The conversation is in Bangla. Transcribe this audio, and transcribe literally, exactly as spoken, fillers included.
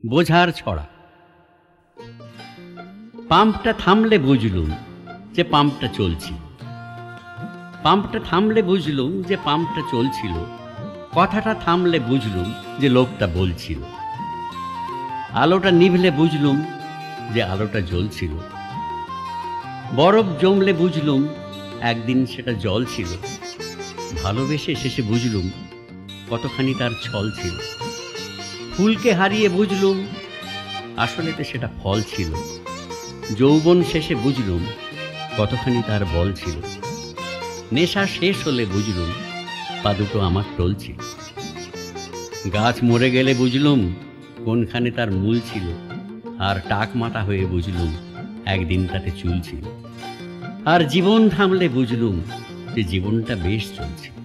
বোঝার ছড়া। পাম্পটা থামলে বুঝলুম যে পাম্পটা চলছিল। পাম্পটা থামলে বুঝলুম যে পাম্পটা চলছিল। কথাটা থামলে বুঝলুম যে লোকটা বলছিল। আলোটা নিভলে বুঝলুম যে আলোটা জ্বলছিল। বরফ জমলে বুঝলুম একদিন সেটা জল ছিল। ভালোবেসে শেষে বুঝলুম কতখানি তার ছল ছিল। ফুলকে হারিয়ে বুঝলুম আসলে তো সেটা ফল ছিল। যৌবন শেষে বুঝলুম কতখানি তার বল ছিল। নেশা শেষ হলে বুঝলুম পা দুটো আমার টোল ছিল। গাছ মরে গেলে বুঝলুম কোনখানে তার মূল ছিল। আর টাক মাটা হয়ে বুঝলুম একদিন তাতে চুল ছিল। আর জীবন থামলে বুঝলুম যে জীবনটা বেশ চলছে।